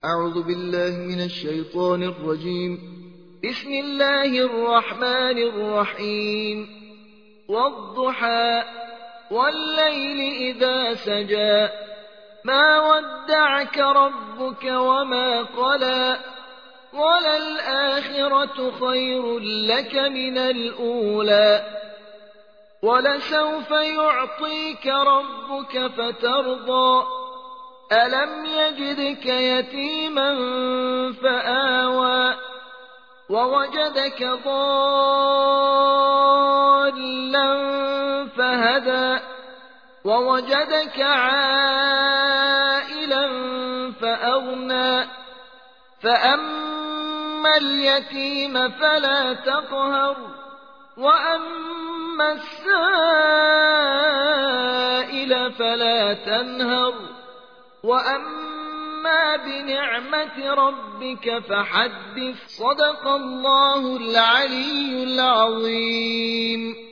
أعوذ بالله من الشيطان الرجيم. بسم الله الرحمن الرحيم. والضحى والليل إذا سجى ما ودعك ربك وما قلى وللآخرة خير لك من الأولى ولسوف يعطيك ربك فترضى ألم يجدك يتيما فآوى ووجدك ضالا فهدى ووجدك عائلا فأغنى فأما اليتيم فلا تقهر وأما السائل فلا تنهر وأما بنعمة ربك فحدث. صدق الله العلي العظيم.